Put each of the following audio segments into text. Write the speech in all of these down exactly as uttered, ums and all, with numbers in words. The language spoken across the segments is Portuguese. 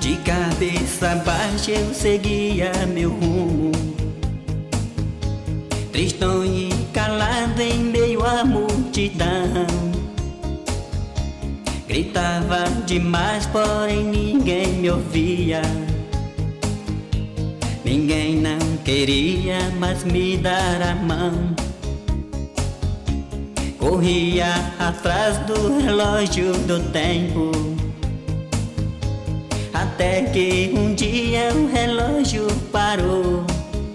De cabeça baixa eu seguia meu rumo, tristonho e calado em meio à multidão. Gritava demais, porém ninguém me ouvia. Ninguém não queria mais me dar a mão. Corria atrás do relógio do tempo, até que um dia o relógio parou.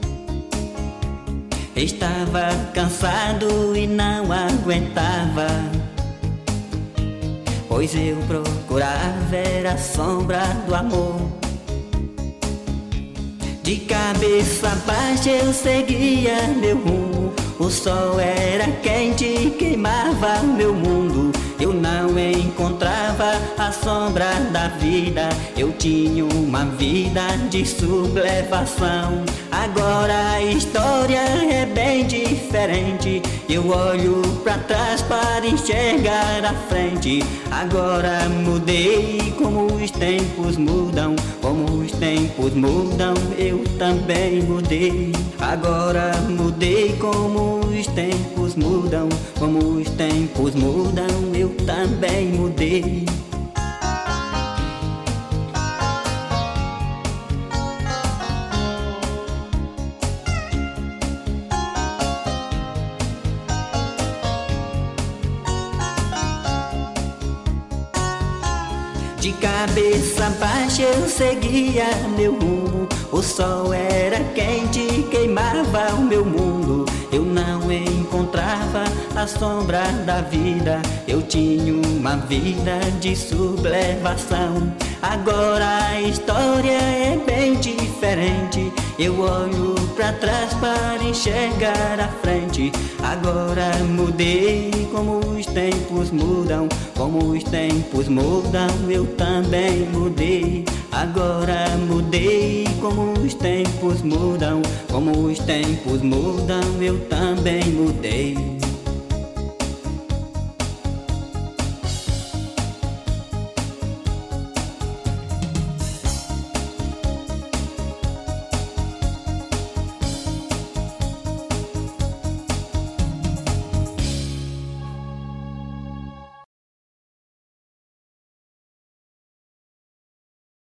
Estava cansado e não aguentava, pois eu procurava era a sombra do amor. De cabeça baixa eu seguia meu rumo. O sol era quente e queimava meu mundo. Eu não encontrava a sombra da vida. Eu tinha uma vida de sublevação. Agora a história é bem diferente. Eu olho pra trás para enxergar a frente. Agora mudei, como os tempos mudam. Como os tempos mudam, eu também mudei. Agora mudei, como os tempos mudam. Como os tempos mudam, eu também mudei. De cabeça baixa eu seguia meu rumo. O sol era quente e queimava o meu mundo. Eu não encontrava a sombra da vida. Eu tinha uma vida de sublevação. Agora a história é bem diferente. Eu olho pra trás para enxergar a frente. Agora mudei, como os tempos mudam. Como os tempos mudam, eu também mudei. Agora mudei, como os tempos mudam. Como os tempos mudam, eu também mudei.